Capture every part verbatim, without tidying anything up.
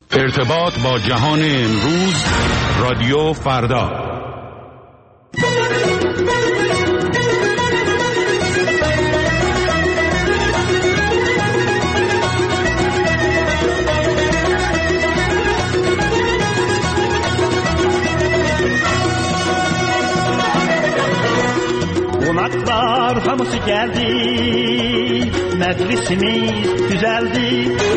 ارتباط با جهان امروز، رادیو فردا. Konaklar hamısı geldi, meclisimiz düzeldi.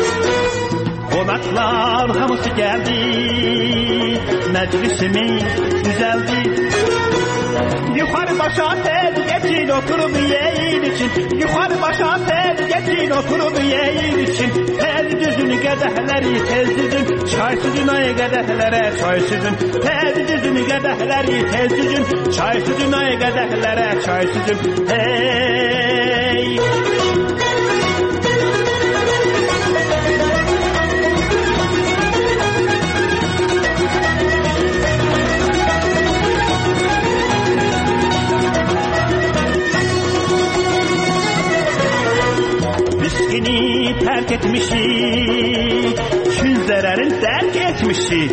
Konaklar hamısı geldi, meclisimiz düzeldi. Yukarı başa tel geçin oturup yiyin için. Yukarı başa tel geçin oturup yiyin için. Tel düzünü qədəhləri tez düzün, çay süzün ay qədəhlərə çay süzün. Tel düzünü qədəhləri tez düzün, çay süzün ay qədəhlərə çay süzün. Hey! Miskini terk etmişik, şün zararın terk etmişik.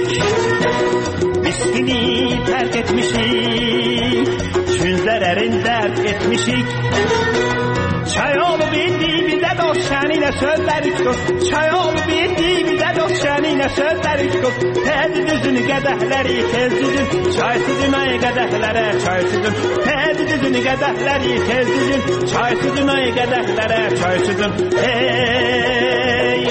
Miskini terk etmişik, şün zararın terk etmişik. Çay olup indi bize dost şenine sözler üç dost. Çay olup indi bize dost şenine sözler üç dost. Tez düzünü qədəhləri tez düzün, çay süzün ay qədəhlərə çay süzün. Tez düzünü qədəhləri tez düzün, çay süzün ay qədəhlərə çay süzün. Hey!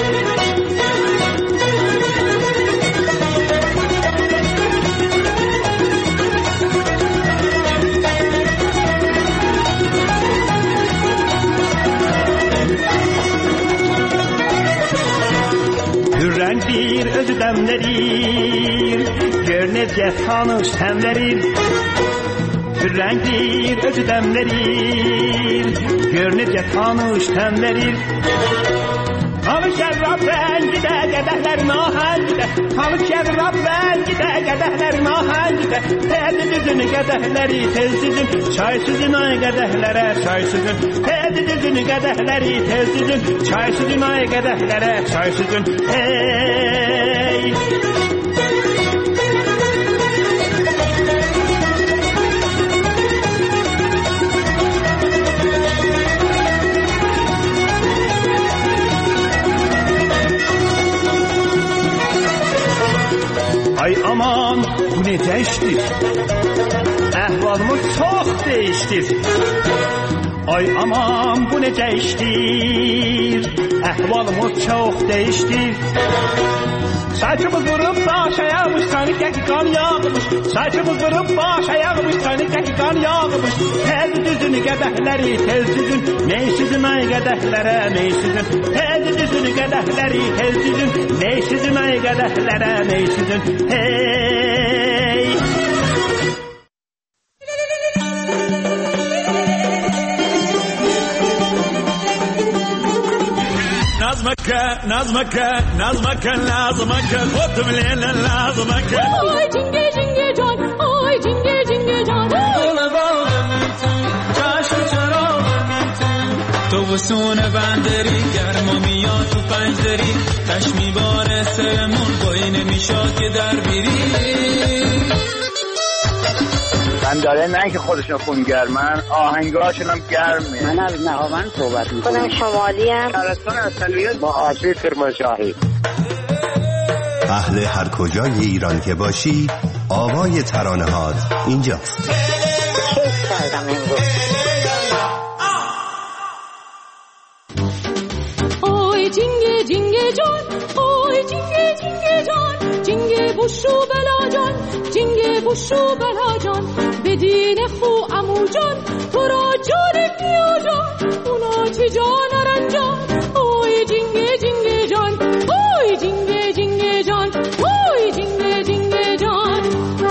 Hürrəndir özü dəmlərir, gör necə tanış təmlərir. Hürrəndir özü dəmlərir, gör necə tanış təmlərir. Tanış şərrab rəngidə, qədəhlərin ahəngidə. Tanış şərrab rəngidə, qədəhlərin ahəngidə. Tez düzünü qədəhləri tez düzün, çay süzün ay qədəhlərə çay süzün. Tez düzünü qədəhləri tez düzün, çay süzün ay qədəhlərə çay süzün. Hey! Ay aman bu necə işdir? Əhvalımız çox dəyişdir. Ay aman bu necə işdir? Əhvalımız çox dəyişdir. Saçımız vurub baş ayağmış, kanı kəki qan yağmış. Saçımız vurub baş ayağmış, kanı kəki qan yağmış. Tez düzünü qədəhləri tez düzün, ney süzün ay qədəhlərə ney süzün. Tez düzünü qədəhləri tez düzün, ney süzün ay qədəhlərə ney süzün. Hey! نظمك نظمك نظمك لازمك خدم ليل لازمك آی جنگه جنگه جان آی جنگه جنگه جان گل باغ میتون چشم چراغ میتون تو وسون بندری گرما میاد تو پنجدری تشمی باره سرمون بایی نمیشاد که در بیری من داره نه که خودشون خونگرمن آهنگاشون هم گرمه. من از نهاون صحبت میکنم. خودم شمالی هم شهرستان اصلیت با آسیب کرمانشاهی. اهل هر کجای ایران که باشی آوای ترانه هات اینجاست. کیف کردم امروز. آی جنگه جنگه جان آی جنگه جنگه جان جنگه بوشو بلا جان جنگه بوشو بلا جان بدین خو امو جان تو را جان بیا جان اونا چی جان رنجان آی جنگه جنگه جان آی جنگه جنگه جان آی جنگه جنگه جان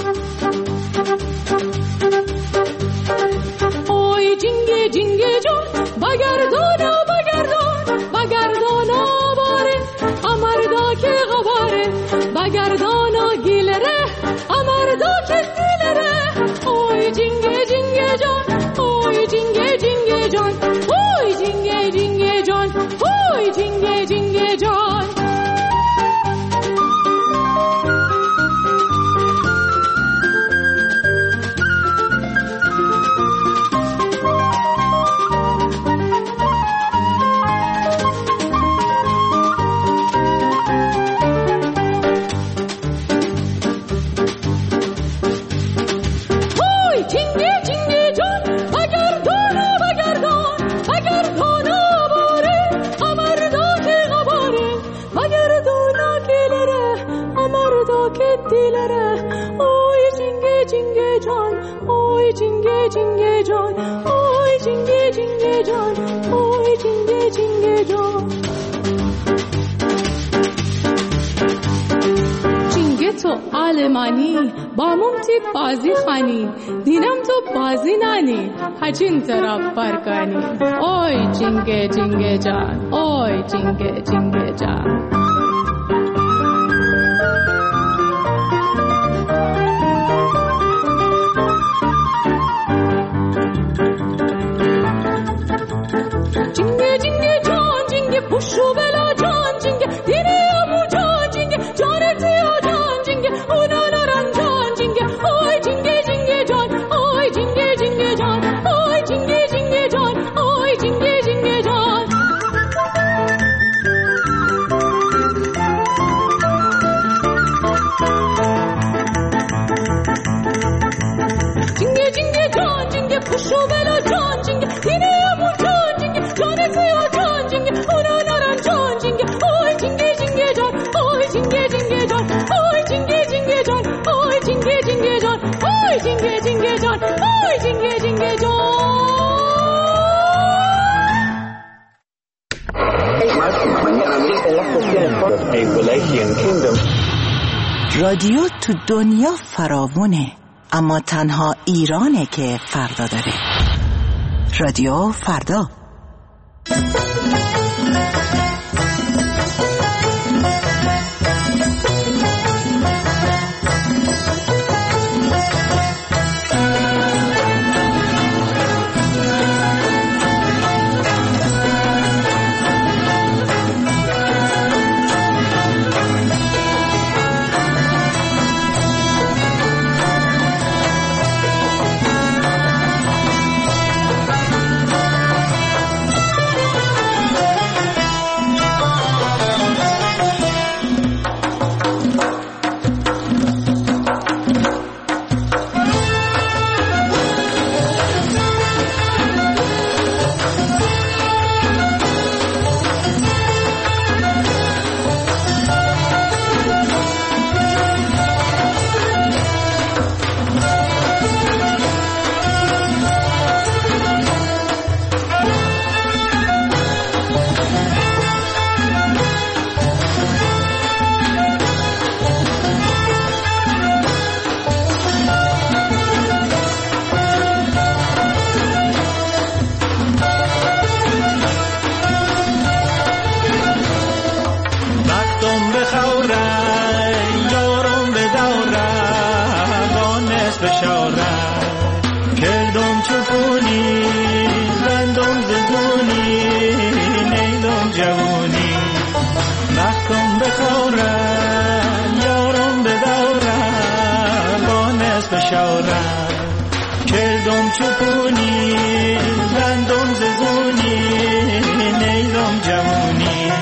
آی جنگه جنگه جان بگردانا بگردان بگردانا باره امردا که غباره بگردانا گیلره امردا که گیلره آی جنگه جنگه جان آی جنگه جنگه جان آی جنگه جنگه جان آی جنگه جنگه جان که دیلره آی جنگ جنگ جان آی جنگ جنگ جان آی جنگ جنگ جان آی جنگ جنگ جان جنگ تو آلمانی با ممتی بازی خانی دینم تو بازی نانی هجین طرف برکانی آی جنگ جنگ جان آی جنگ جنگ جان جنگ جنگ جان جنگ پوشو بلا جان جنگ دیره امو جان جنگ جان تیا جان جنگ اونا نرم جان جنگ آی جنگ جنگ جان آی جنگ جنگ جان آی جنگ جنگ جان آی جنگ جنگ جان جنگ جنگ جان جنگ پوشو بلا جان جنگ دیره امو جان جنگ جان تیا جان جنگ اونا نرم جان جنگ آی جنگ جنگ جان آی جنگ جنگ جان آی جنگ جنگ جان آی جنگ جنگ جان آی جنگ جنگ جان آی جنگ جنگ جان رادیو تو دنیا فراوونه اما تنها ایرانه که فردا داره. رادیو فردا. کردم چپونی رندم ززونی نیدم جوونی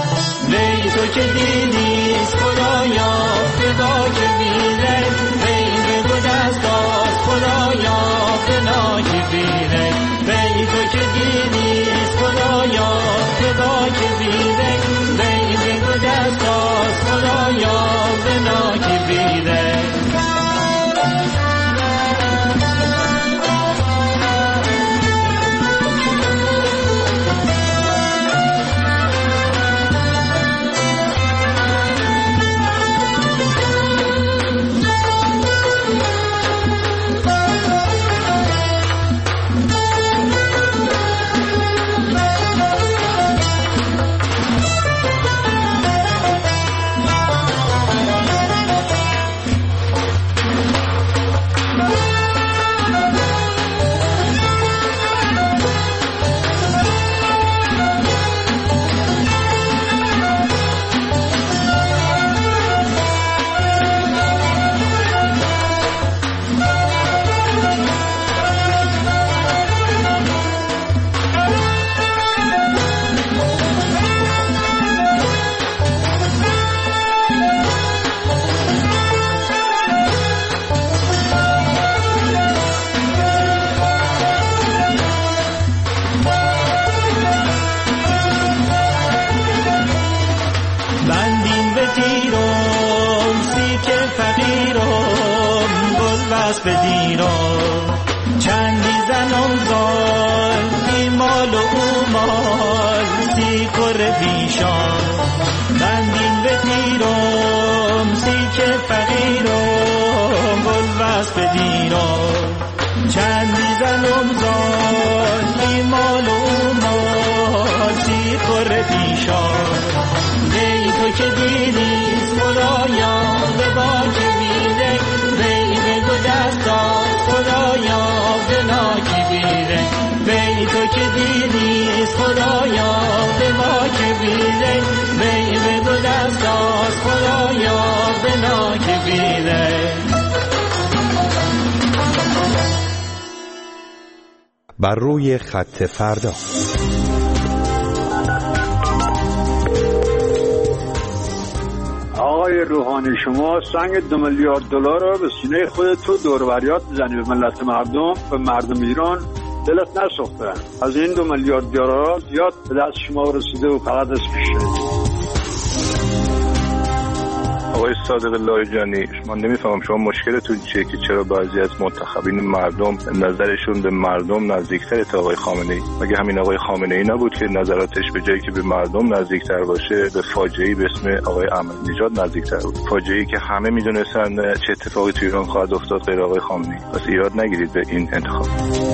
وی تو که دیدیست خدایا فدا که بیره وی بگو دست باز خدایا فدا که بیره وی تو که دیدیست خدایا فدا که بیره وی بگو دست باز خدایا فدا که بیره فقیرم گل وصف دیرم چندی زنم زال بی مال و اومال سی کر پیشان بندین به دیرم سی که فقیرم گل وصف دیرم چندی زنم زال بی مال و اومال سی کر پیشان ای تو که دیدیست خدایا به باک بیره وی به دو دستات خدایا به ناکی بیره وی تو که دیدیست خدایا به باک بیره وی به دو دستات خدایا به ناکی بیره. بر روی خط فردا. آقای روحانی شما سنگ دو میلیارد دلار رو به سینه خودت تو دوروریات میزنی به ملت مردم، به مردم ایران دلت نسوخته. از این دو میلیارد دلار زیاد به دست شما رسیده و فقط اسمشه. آقای صادق لاریجانی من نمیفهمم شما مشکلتون چیه که چرا بعضی از منتخبین مردم نظرشون به مردم نزدیکتره تا آقای خامنه‌ای؟ مگه همین آقای خامنه‌ای نبود که نظراتش به جایی که به مردم نزدیکتر باشه به فاجعه‌ای به اسم آقای احمدی‌نژاد نزدیکتر بود؟ فاجعه‌ای که همه میدونستن چه اتفاقی تو ایران خواهد افتاد غیر آقای خامنه‌ای. پس ایراد نگیرید به این انتخاب.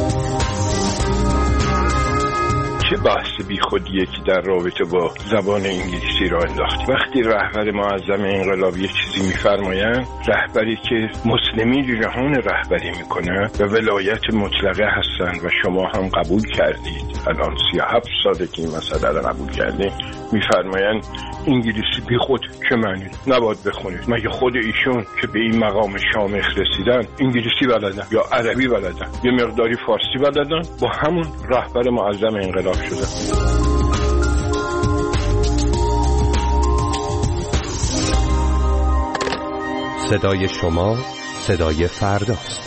چه بحث بی خودیه که در رابطه با زبان انگلیسی را انداختی؟ وقتی رهبر معظم انقلاب یک چیزی میفرمایند، رهبری که مسلمی جهان رهبری میکنه و ولایت مطلقه هستن و شما هم قبول کردید، الان سی و هفت ساله که این مسئله را قبول کردید، میفرمایند انگلیسی بی خود چه معنی؟ نباید بخونید. مگه خود ایشون که به این مقام شامخ رسیدن انگلیسی بلدن یا عربی بلدن یه مقداری فارسی بلدن؟ با همون رهبر معظم انقلاب شده. صدای شما صدای فرداست.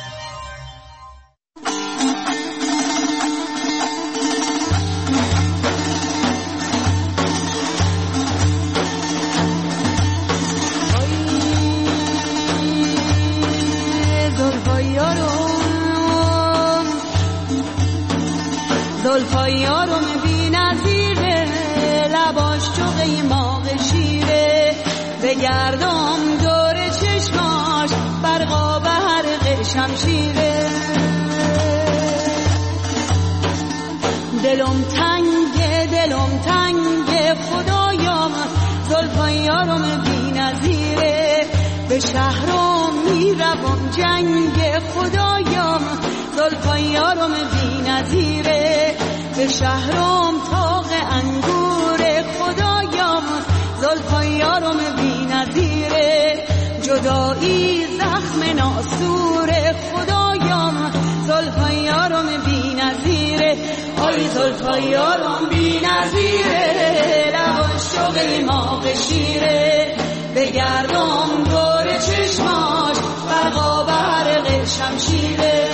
زلفای یارم بی نظیره لباش چو قیماق شیره بگردم دور چشماش برقا به حرق شمشیره دلم تنگه دلم تنگه خدایم زلفای یارم بی نظیره به شهرم میروم جنگ خدایم زلفای یارم بی نظیره به شهرم تاق انگور خدایم زلفای یارم بی نظیره جدایی زخم ناسور خدایم زلفای یارم بی نظیره آی زلفای یارم بی نظیره لباش چو قیماق شیره بگردم دور چشماش برقا به حرق شمشیره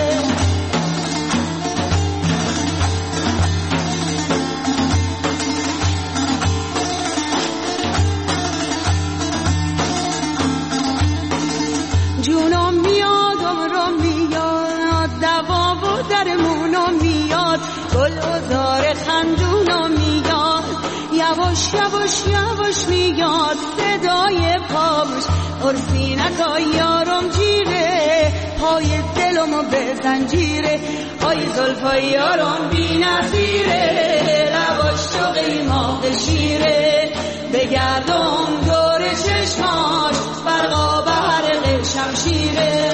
جونم میادم رو میاد دوا و درمونم میاد گل و زار خندونم میاد یواش یواش یواش میاد صدای پاوش ارسینکا یارم جیره پای دلمو به زنجیره آی زلفای یارم بی نظیره لباش چو قیماق شیره بگردم دور چشماش برقا به حرق شمشیره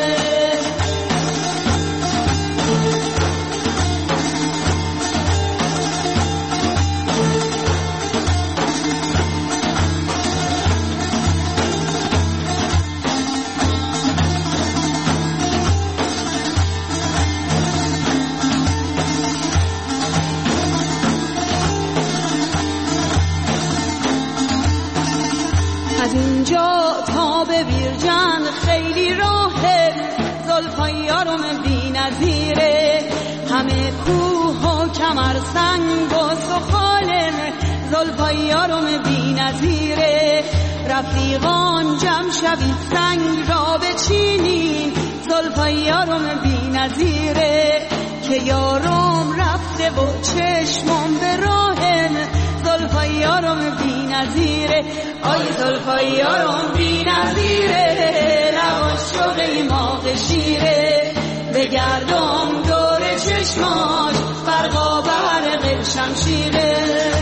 از اینجا تا به بیرجند خیلی راهه زلفای یارم بی نظیره همه کوه و کمر سنگ و سخاله زلفای یارم بی نظیره رفیقان جمع شوید سنگ را بچینیم زلفای یارم بی نظیره که یارم رفته و چشمم به راهم زلفای یارم بی نظیره آی زلفای یارم بی نظیره لباش شده ایماغ شیره بگردم دور چشماش برقا برق شمشیره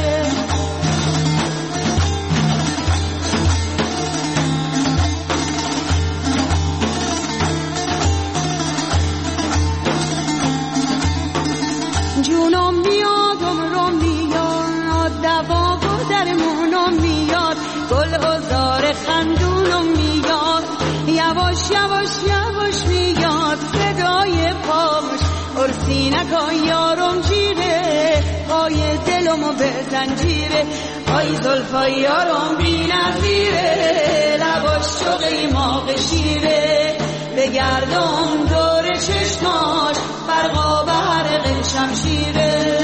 جونم میاد عمرم میاد دوا و درمونم میاد گل و زار خندونم میاد یواش یواش یواش میاد صدای پاش ارسینکا یارم جیره پای دلمو به زنجیره آی زلفای یارم بی نظیره لباش شوقی ماغ شیره بگردم دور چشماش برقا برق شمشیره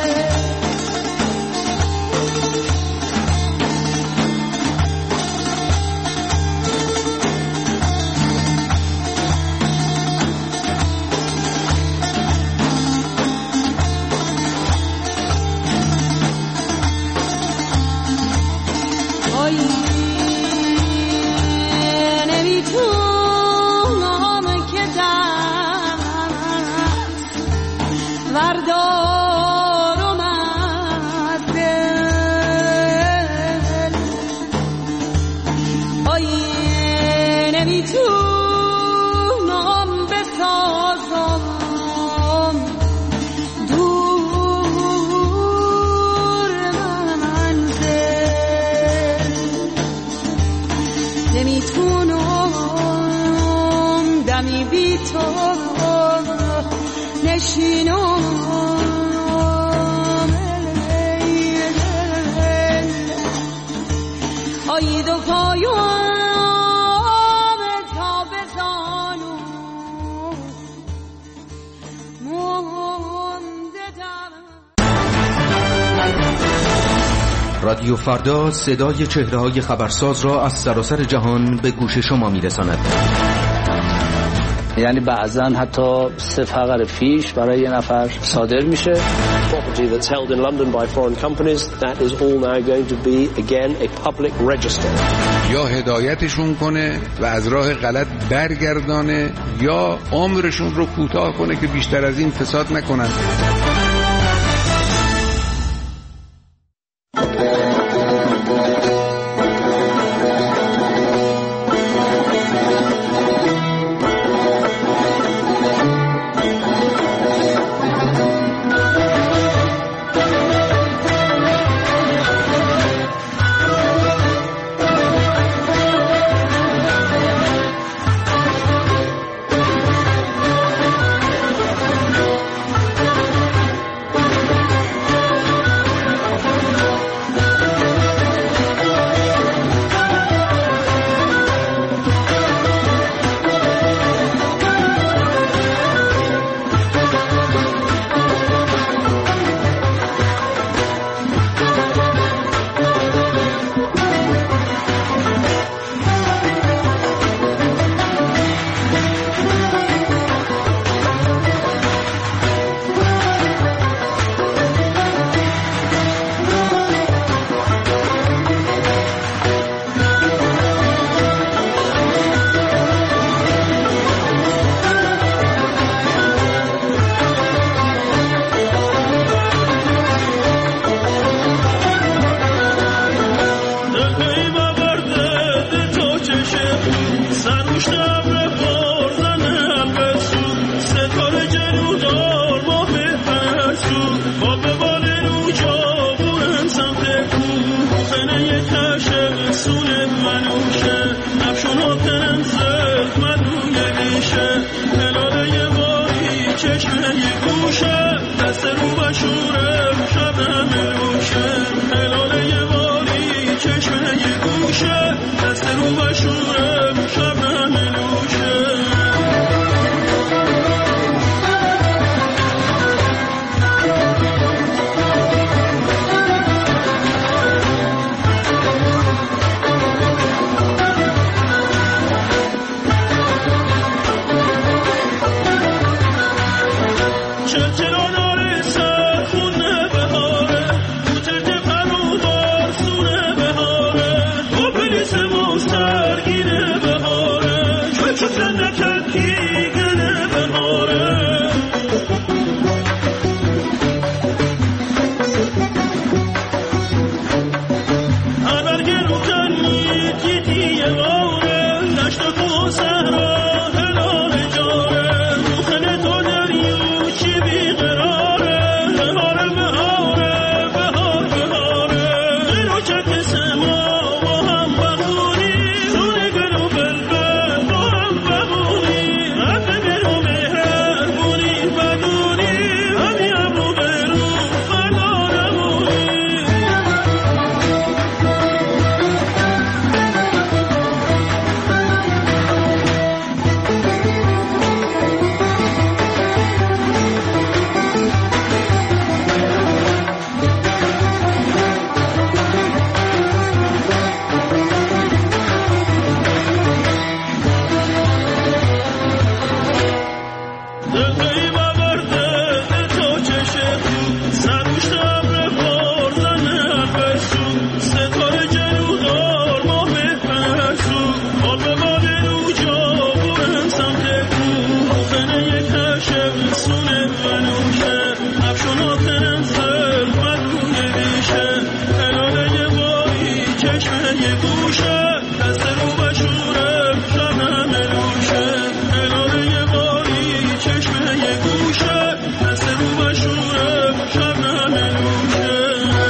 رادیو فردا صدای چهره‌های خبرساز را از سراسر جهان به گوش شما می‌رساند. یعنی بعضاً حتی سه فقر فیش برای یه نفر صادر میشه. Property that's held in London by foreign companies, that is all now going to be again a public register. یا هدایتشون کنه و از راه غلط برگردانه یا عمرشون رو کوتاه کنه که بیشتر از این فساد نکنن. یه گوشه دست رو بشوره شبنم روشه کنار یه باری چشمه یه گوشه دست رو بشوره شبنم روشه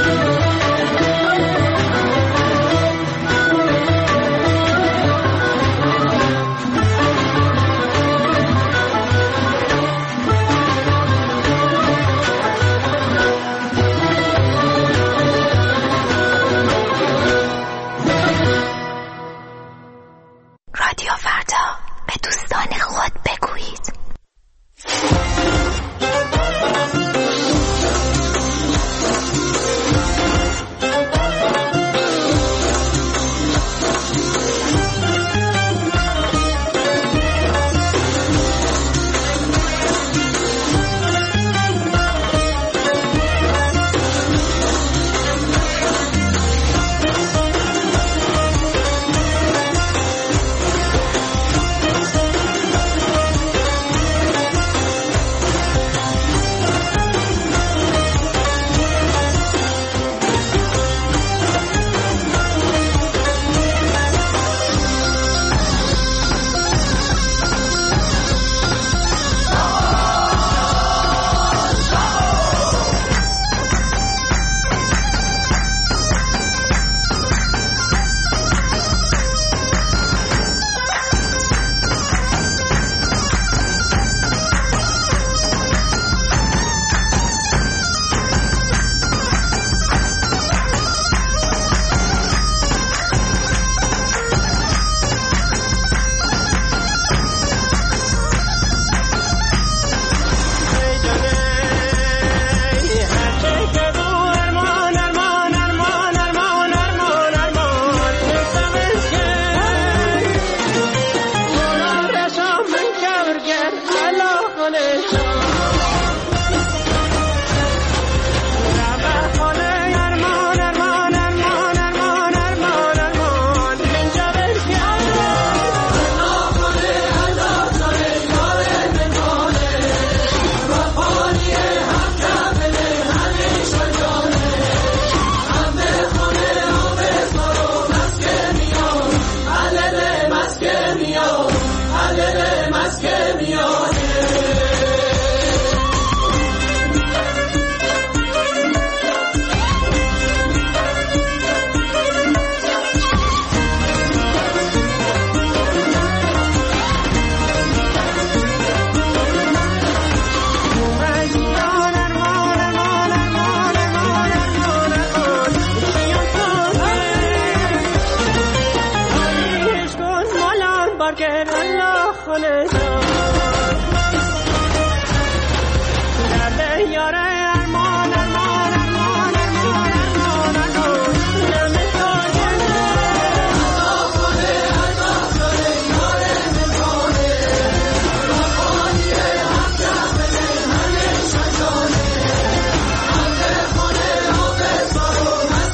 رادیو فردا، به دوستان خود بگویید.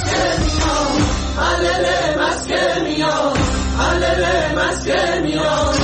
مسکن